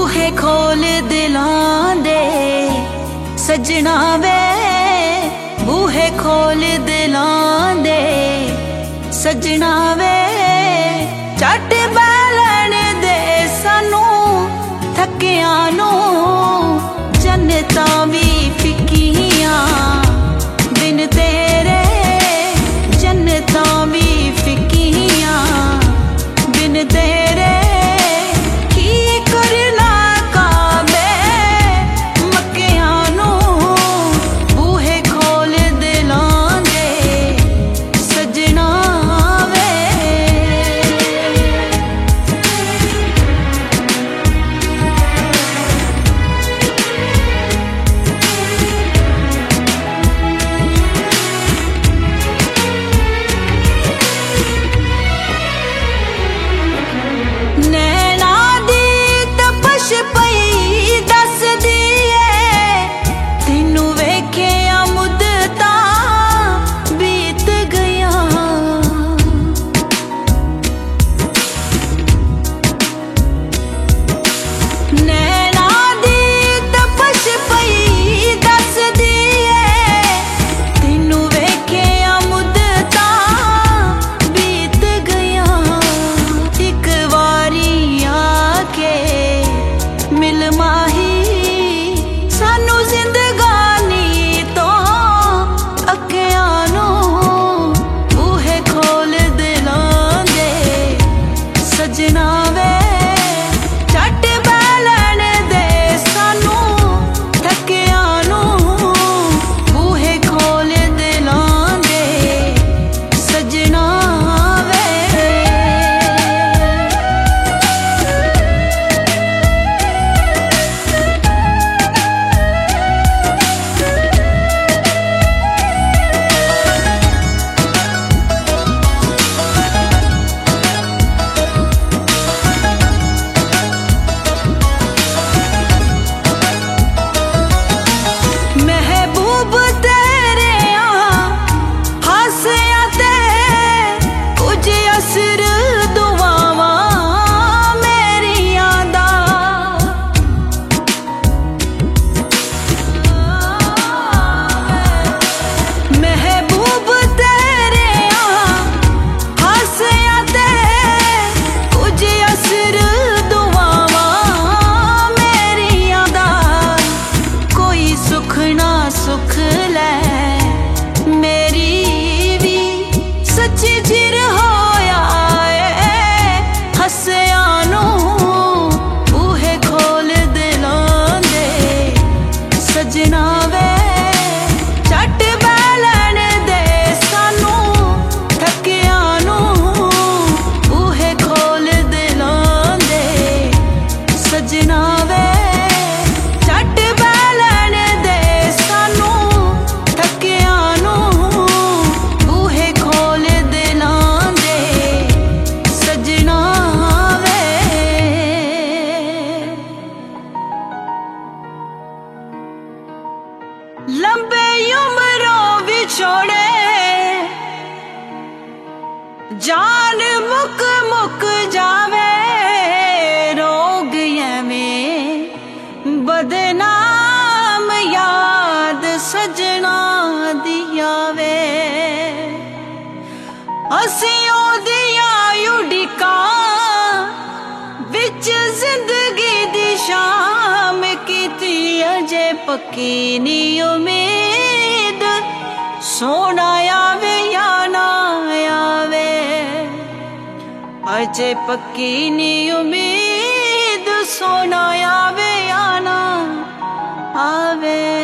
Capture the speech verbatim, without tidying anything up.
बूहे खोल दिलां दे सजना वे, बूहे खोल दिलां दे सजना वे। झट बैलन दे सानू थकिया नू, जन्नतां भी फिक्कियां बिन तेरे, जन्नतां भी फिक्कियां बिन तेरे। लंबे उम्रों विछोड़े जान मुक मुक जावे, रोग में बदनाम याद सजना दिया वे। असियों दिया उड़िका विच जिंदगी दी शाम कीती, अजे पक्की नी उम्मीद सोना आवे या ना आवे। अजे पक्की नी उम्मीद सोना आवे या ना आवे।